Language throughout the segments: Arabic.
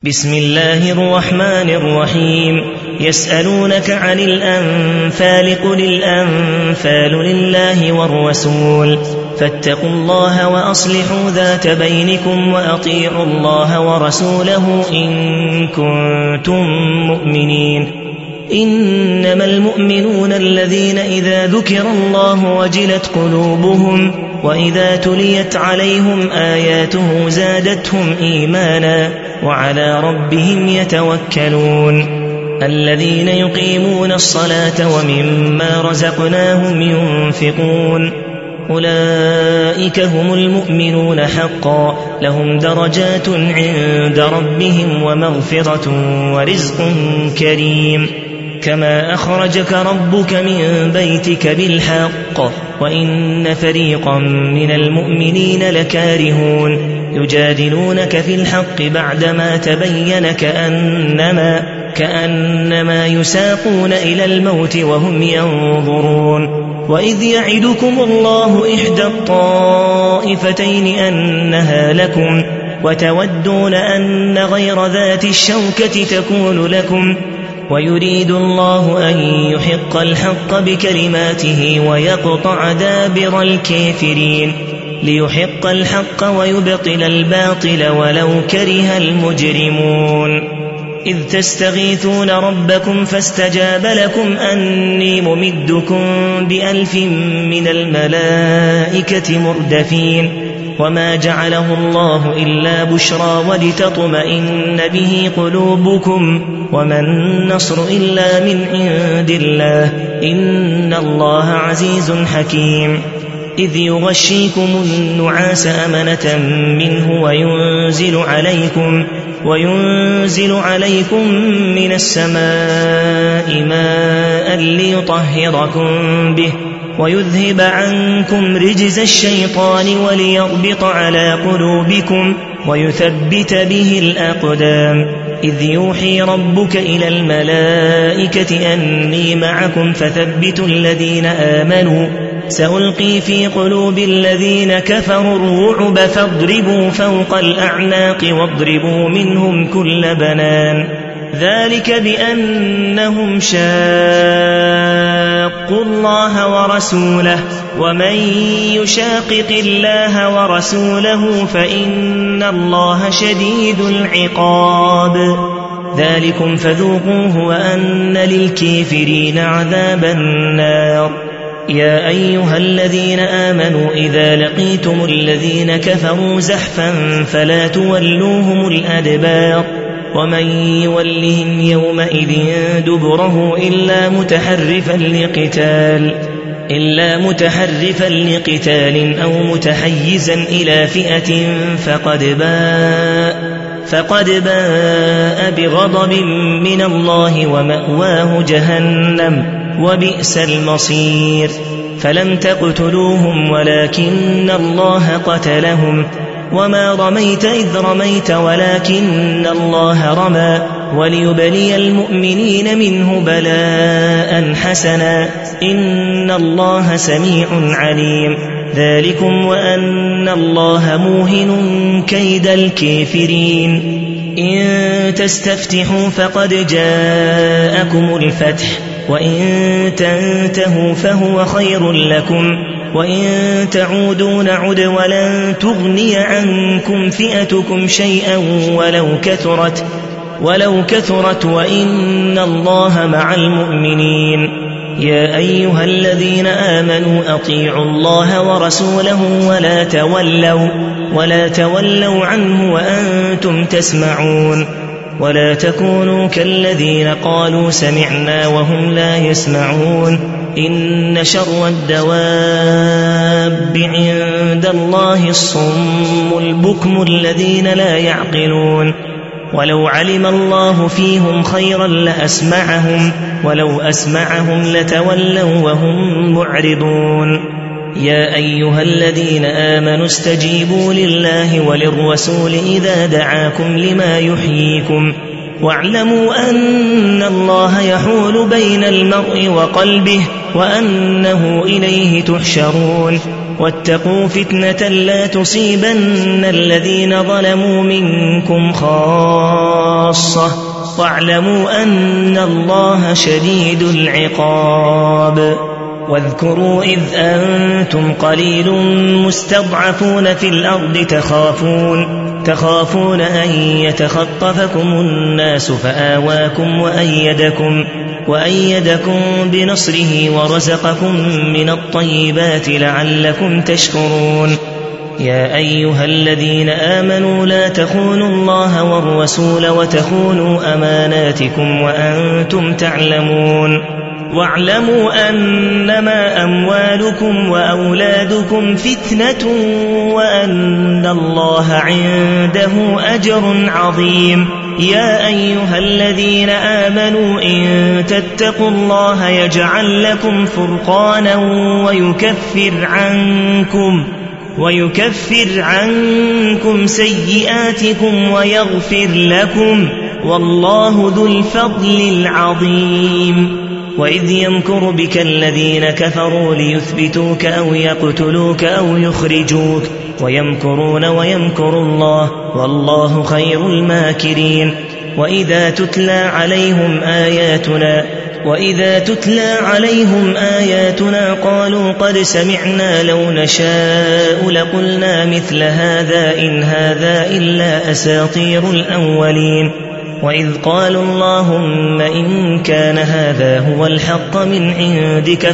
بسم الله الرحمن الرحيم يسألونك عن الأنفال قل الأنفال لله والرسول فاتقوا الله وأصلحوا ذات بينكم وأطيعوا الله ورسوله إن كنتم مؤمنين إنما المؤمنون الذين إذا ذكر الله وجلت قلوبهم وإذا تليت عليهم آياته زادتهم إيمانا وعلى ربهم يتوكلون الذين يقيمون الصلاة ومما رزقناهم ينفقون أولئك هم المؤمنون حقا لهم درجات عند ربهم ومغفرة ورزق كريم كما أخرجك ربك من بيتك بالحق وإن فريقا من المؤمنين لكارهون يجادلونك في الحق بعدما تبين كأنما يساقون إلى الموت وهم ينظرون وإذ يعدكم الله إحدى الطائفتين أنها لكم وتودون أن غير ذات الشوكة تكون لكم ويريد الله أن يحق الحق بكلماته ويقطع دابر الكافرين ليحق الحق ويبطل الباطل ولو كره المجرمون إذ تستغيثون ربكم فاستجاب لكم أني ممدكم ب1000 من الملائكة مردفين وما جعله الله إلا بشرى ولتطمئن به قلوبكم وما النصر إلا من عند الله إن الله عزيز حكيم إذ يغشيكم النعاس أمنة منه وينزل عليكم من السماء ماء ليطهركم به ويذهب عنكم رجز الشيطان وليربط على قلوبكم ويثبت به الأقدام إذ يوحي ربك إلى الملائكة أني معكم فثبتوا الذين آمنوا سألقي في قلوب الذين كفروا الرعب فاضربوا فوق الأعناق واضربوا منهم كل بنان ذلك بأنهم شاقوا الله ورسوله ومن يشاقق الله ورسوله فإن الله شديد العقاب ذلكم فذوقوه وأن للكافرين عذاب النار يا أيها الذين آمنوا إذا لقيتم الذين كفروا زحفا فلا تولوهم الأدبار ومن يولهم يومئذ دبره إلا متحرفا لقتال أو متحيزا إلى فئة فقد باء بغضب من الله ومأواه جهنم وبئس المصير فلم تقتلوهم ولكن الله قتلهم وما رميت إذ رميت ولكن الله رمى وليبلي المؤمنين منه بلاء حسنا إن الله سميع عليم ذلكم وأن الله موهن كيد الكافرين إن تستفتحوا فقد جاءكم الفتح وإن تنتهوا فهو خير لكم وإن تعودوا نعد ولن تغني عنكم فئتكم شيئا ولو كثرت وإن الله مع المؤمنين يا أيها الذين آمنوا أطيعوا الله ورسوله ولا تولوا عنه وأنتم تسمعون ولا تكونوا كالذين قالوا سمعنا وهم لا يسمعون إن شر الدواب عند الله الصم البكم الذين لا يعقلون ولو علم الله فيهم خيرا لأسمعهم ولو أسمعهم لتولوا وهم معرضون يا أيها الذين آمنوا استجيبوا لله وللرسول إذا دعاكم لما يحييكم واعلموا أن الله يحول بين المرء وقلبه وأنه إليه تحشرون واتقوا فتنة لا تصيبن الذين ظلموا منكم خاصة خاصة واعلموا أن الله شديد العقاب. واذكروا إذ أنتم قليل مستضعفون في الأرض تخافون أن يتخطفكم الناس فآواكم وأيدكم بنصره ورزقكم من الطيبات لعلكم تشكرون. يا أيها الذين آمنوا لا تخونوا الله والرسول وتخونوا أماناتكم وأنتم تعلمون. واعلموا أنما أموالكم وأولادكم فتنة وأن الله عنده أجر عظيم. يا أيها الذين آمنوا إن تتقوا الله يجعل لكم فرقانا ويكفر عنكم سيئاتكم ويغفر لكم والله ذو الفضل العظيم. وإذ يمكر بك الذين كفروا ليثبتوك أو يقتلوك أو يخرجوك ويمكرون ويمكر الله والله خير الماكرين. وإذا تتلى عليهم آياتنا قالوا قد سمعنا لو نشاء لقلنا مثل هذا إن هذا إلا أساطير الأولين. وإذ قالوا اللهم إن كان هذا هو الحق من عندك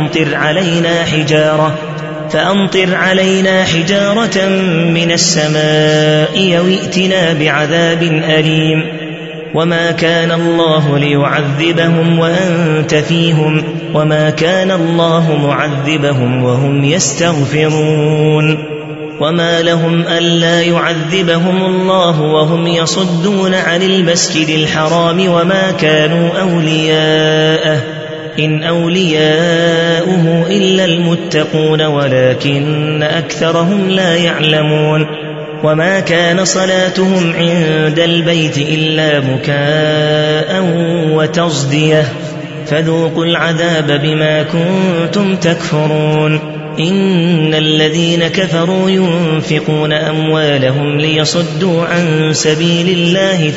فأمطر علينا حجارة من السماء أو ائتنا بعذاب أليم. وما كان الله ليعذبهم وأنت فيهم وما كان الله معذبهم وهم يستغفرون. وما لهم ألا يعذبهم الله وهم يصدون عن المسجد الحرام وما كانوا أولياءه إن أولياؤه إلا المتقون ولكن أكثرهم لا يعلمون. وما كان صلاتهم عند البيت إلا مكاء وتصدية فذوقوا العذاب بما كنتم تكفرون. إن الذين كفروا ينفقون أموالهم ليصدوا عن سبيل الله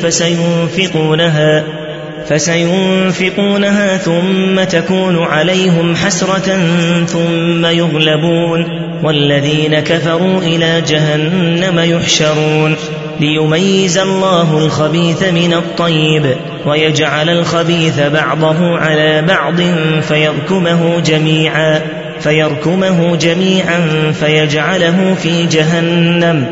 فسينفقونها ثم تكون عليهم حسرة ثم يغلبون والذين كفروا إلى جهنم يحشرون. ليميز الله الخبيث من الطيب ويجعل الخبيث بعضه على بعض فيركمه جميعا فيجعله في جهنم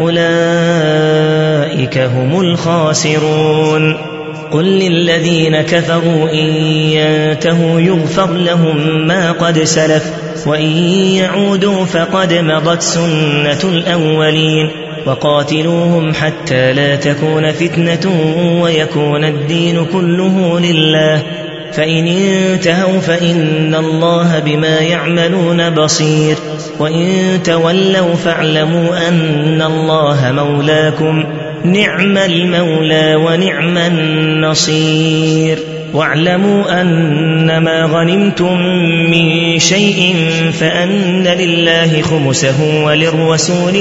أولئك هم الخاسرون. قل للذين كفروا إن ينتهوا يغفر لهم ما قد سلف وإن يعودوا فقد مضت سنة الأولين. وقاتلوهم حتى لا تكون فتنة ويكون الدين كله لله فإن انتهوا فإن الله بما يعملون بصير. وإن تولوا فاعلموا أن الله مولاكم نعم المولى ونعم النصير. واعلموا أنما غنمتم من شيء فأن لله خمسه وللرسول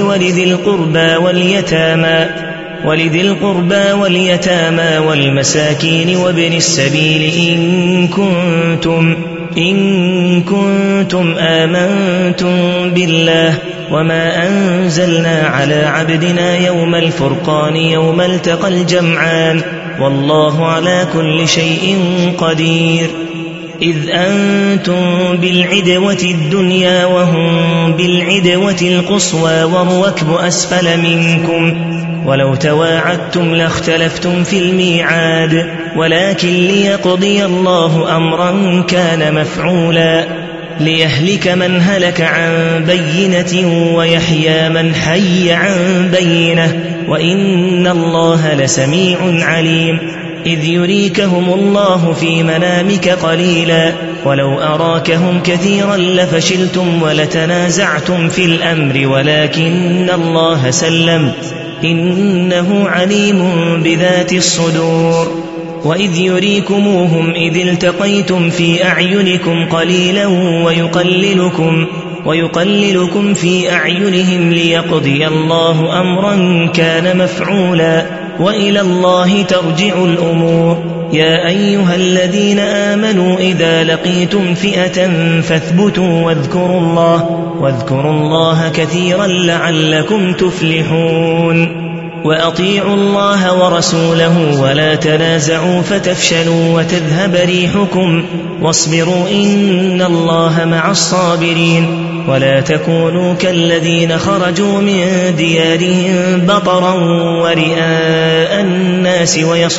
ولذي القربى واليتامى والمساكين وابن السبيل إن كنتم آمنتم بالله وما أنزلنا على عبدنا يوم الفرقان يوم التقى الجمعان والله على كل شيء قدير. إذ أنتم بالعدوة الدنيا وهم بالعدوة القصوى والركب أسفل منكم ولو تواعدتم لاختلفتم في الميعاد ولكن ليقضي الله أمرا كان مفعولا ليهلك من هلك عن بينة ويحيى من حي عن بينة وإن الله لسميع عليم. إذ يريكهم الله في منامك قليلا ولو أراكهم كثيرا لفشلتم ولتنازعتم في الأمر ولكن الله سلم إنه عليم بذات الصدور. وإذ يريكموهم إذ التقيتم في أعينكم قليلا ويقللكم في أعينهم ليقضي الله أمرا كان مفعولا وإلى الله ترجع الأمور. يا أيها الذين آمنوا إذا لقيتم فئة فاثبتوا واذكروا الله كثيرا لعلكم تفلحون. وأطيعوا الله ورسوله ولا تنازعوا فتفشلوا وتذهب ريحكم واصبروا إن الله مع الصابرين. ولا تكونوا كالذين خرجوا من ديارهم بطرا ورئاء الناس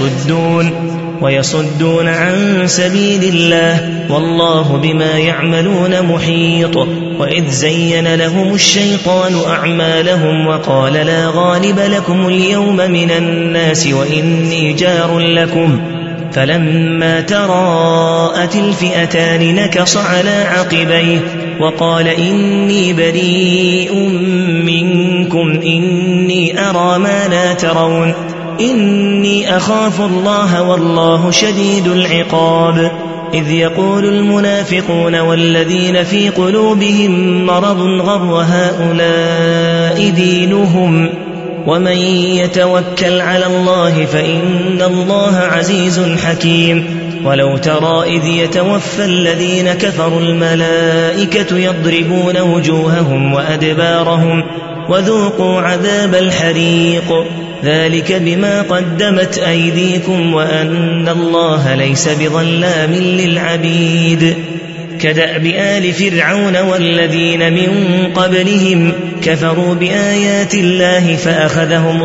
ويصدون عن سبيل الله والله بما يعملون محيط. وإذ زين لهم الشيطان أعمالهم وقال لا غالب لكم اليوم من الناس وإني جار لكم فلما تراءت الفئتان نكص على عقبيه وقال إني بريء منكم إني أرى ما لا ترون إني أخاف الله والله شديد العقاب. إذ يقول المنافقون والذين في قلوبهم مرض غر هؤلاء دينهم ومن يتوكل على الله فإن الله عزيز حكيم. ولو ترى إذ يتوفى الذين كفروا الملائكة يضربون وجوههم وأدبارهم وذوقوا عذاب الحريق ذلك بما قدمت أيديكم وأن الله ليس بظلام للعبيد. كدأب آل فرعون والذين من قبلهم كفروا بآيات الله فأخذهم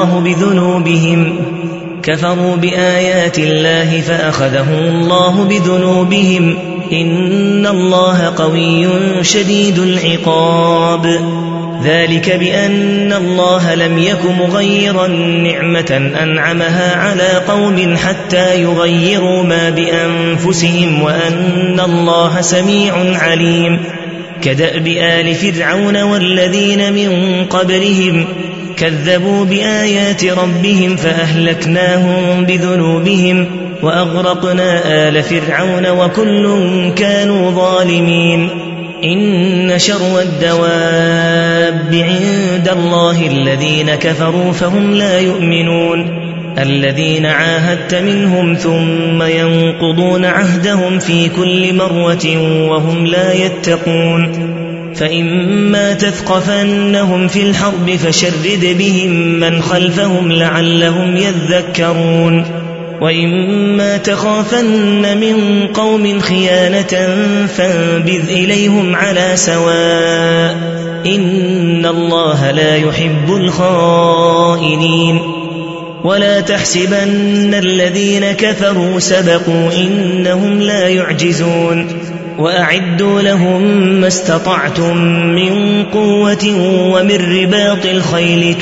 الله بذنوبهم إن الله قوي شديد العقاب. ذلك بأن الله لم يك مغيرا نعمة أنعمها على قوم حتى يغيروا ما بأنفسهم وأن الله سميع عليم. كدأب آل فرعون والذين من قبلهم كذبوا بآيات ربهم فأهلكناهم بذنوبهم وأغرقنا آل فرعون وكل كانوا ظالمين. إن شر الدواب عند الله الذين كفروا فهم لا يؤمنون. الذين عاهدت منهم ثم ينقضون عهدهم في كل مرة وهم لا يتقون. فإما تثقفنهم في الحرب فشرد بهم من خلفهم لعلهم يذكرون. وإما تخافن من قوم خيانة فانبذ إليهم على سواء إن الله لا يحب الخائنين. ولا تحسبن الذين كفروا سبقوا إنهم لا يعجزون. وأعدوا لهم ما استطعتم من قوة ومن رباط الخيل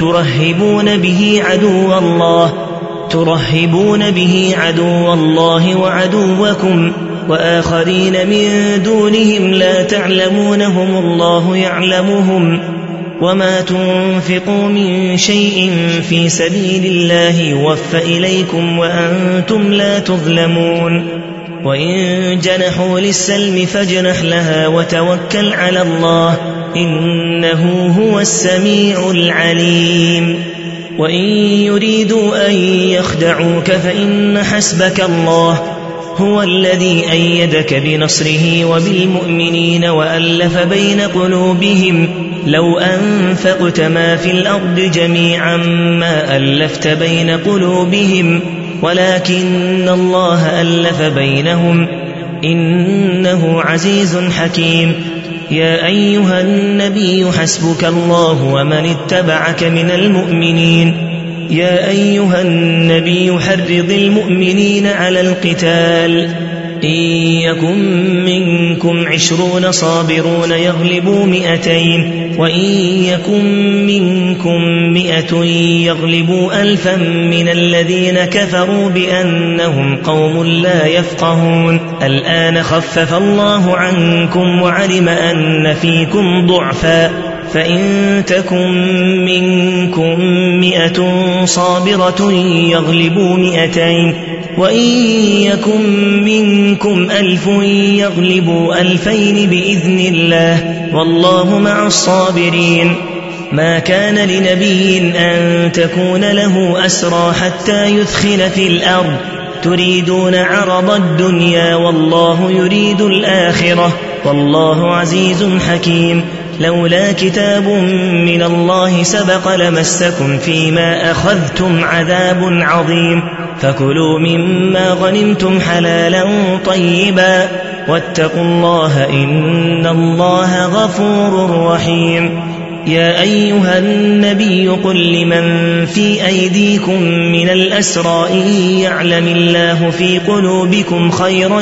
ترهبون به عدو الله وعدوكم وآخرين من دونهم لا تعلمونهم الله يعلمهم. وما تنفقوا من شيء في سبيل الله يوفى إليكم وأنتم لا تظلمون. وإن جنحوا للسلم فاجنح لها وتوكل على الله إنه هو السميع العليم. وإن يريدوا أن يخدعوك فإن حسبك الله هو الذي أيدك بنصره وبالمؤمنين وألف بين قلوبهم لو أنفقت ما في الأرض جميعا ما ألفت بين قلوبهم ولكن الله ألف بينهم إنه عزيز حكيم. يا أيها النبي حسبك الله ومن اتبعك من المؤمنين. يا أيها النبي حرض المؤمنين على القتال إن يكن منكم 20 صابرون يغلبوا 200 وإن يكن منكم 100 يغلبوا 1000 من الذين كفروا بأنهم قوم لا يفقهون. الآن خفف الله عنكم وعلم أن فيكم ضعفا فإن تكن منكم 100 صابرة يغلبوا 200 وإن يكن منكم 1000 يغلبوا 2000 بإذن الله والله مع الصابرين. ما كان لنبي أن تكون له أسرى حتى يثخن في الأرض تريدون عرض الدنيا والله يريد الآخرة والله عزيز حكيم لولا كتاب من الله سبق لمسكم فيما أخذتم عذاب عظيم فكلوا مما غنمتم حلالا طيبا واتقوا الله إن الله غفور رحيم يا أيها النبي قل لمن في أيديكم من الأسرى إن يعلم الله في قلوبكم خيرا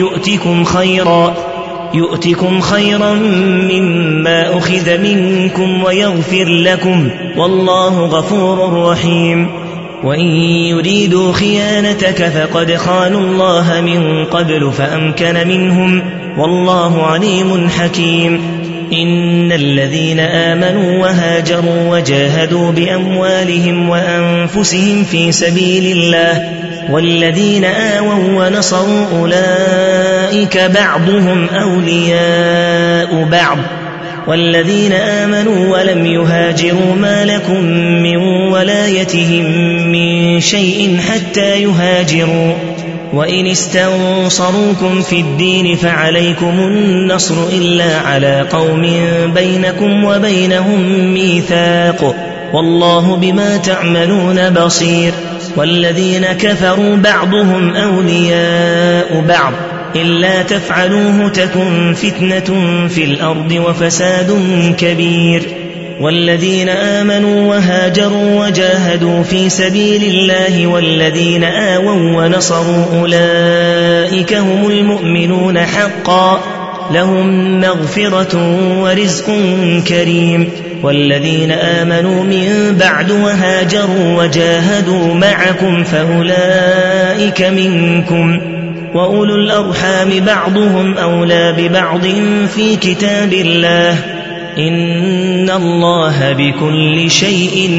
يؤتكم خيرا مما أخذ منكم ويغفر لكم والله غفور رحيم وإن يريدوا خيانتك فقد خانوا الله من قبل فأمكن منهم والله عليم حكيم إن الذين آمنوا وهاجروا وجاهدوا بأموالهم وأنفسهم في سبيل الله والذين آووا ونصروا أولئك بعضهم أولياء بعض والذين آمنوا ولم يهاجروا ما لكم من ولايتهم من شيء حتى يهاجروا وإن استنصروكم في الدين فعليكم النصر إلا على قوم بينكم وبينهم ميثاق والله بما تعملون بصير والذين كفروا بعضهم أولياء بعض إلا تفعلوه تكن فتنة في الأرض وفساد كبير والذين آمنوا وهاجروا وجاهدوا في سبيل الله والذين آووا ونصروا أولئك هم المؤمنون حقا لهم مغفرة ورزق كريم والذين آمنوا من بعد وهاجروا وجاهدوا معكم فأولئك منكم وأولو الأرحام بعضهم أولى ببعض في كتاب الله إن الله بكل شيء